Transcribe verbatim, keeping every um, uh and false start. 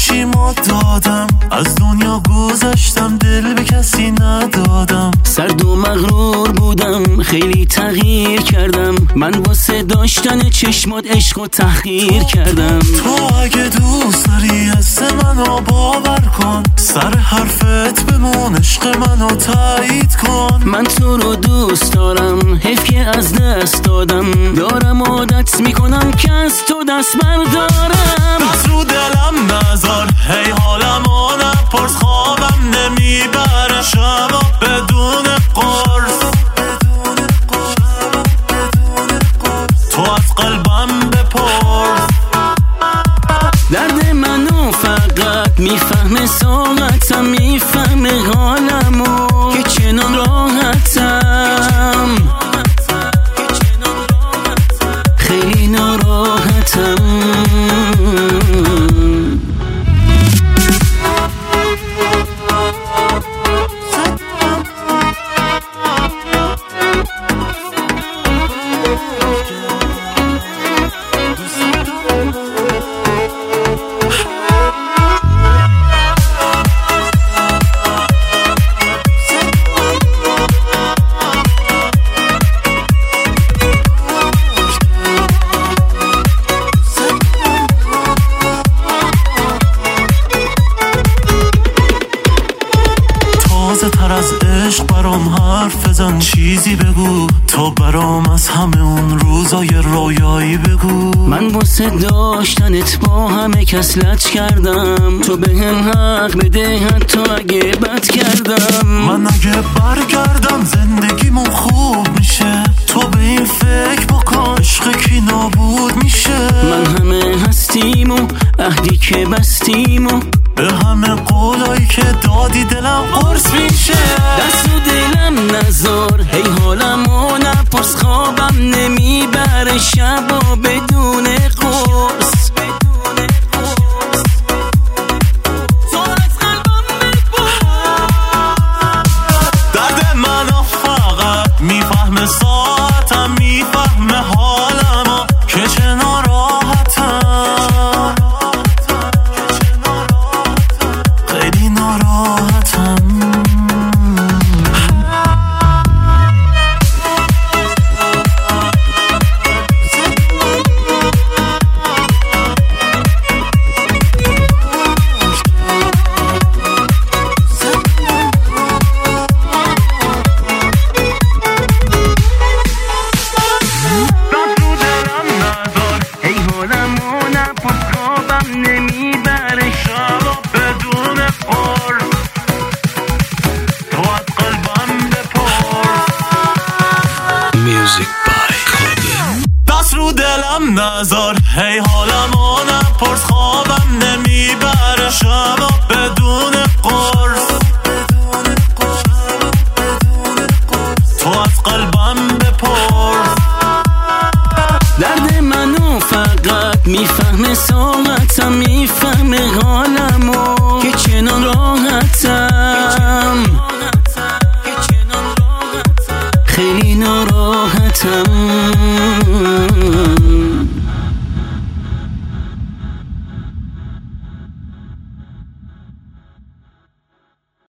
چیمو دادم، از دنیا گذشتم دل به کسی ندادم. سرد و مغرور بودم خیلی تغییر کردم، من واسه داشتن چشمات عشق و تحقیر کردم. تو اگه دوست داری حس منو باور کن، سر حرفت بمون عشق منو تایید کن. من تو رو دوست دارم حیف که از دست دادم، دارم عادت میکنم که از تو دست بردارم. دست رو دلم نذار هی حالمو نپرس، خوابم نمیبره شبا بدون قرص. تو از قلبم بپرس، درد منو فقط میفهمه ساعتم، میفهمه حالمو که چنان راحتم، خیلی ناراحتم. تر از عشق برام حرف بزن، چیزی بگو تو برام از همه اون روزای رویایی بگو. من واسه داشتنت با همه کسلت کردم، تو به هم حق بده حتی اگه بد کردم. من اگه برگردم زندگیمون خوب میشه، تو به این فکر بکن عشق کی نابود میشه. من همه هستیم و عهدی که بستیم و به همه قولایی که دادی دلم قرص میشه. دست و دلم نذار هی حالمو نپرس، خوابم نمیبره شبا بدون قرص. تو از قلبم بپرس، درد منو فقط میفهمه ساعتم، میفهمه حالمو که چنان راحتم، خیلی ناراحتم. دست رو دلم نذار هی حالمو نپرس، خوابم نمیبره شبا بدون قرص. تو از قلبم بپرس، درد منو فقط میفهمه ساعتم، میفهمه حالمو که چنان راحتم، خیلی ناراحتم.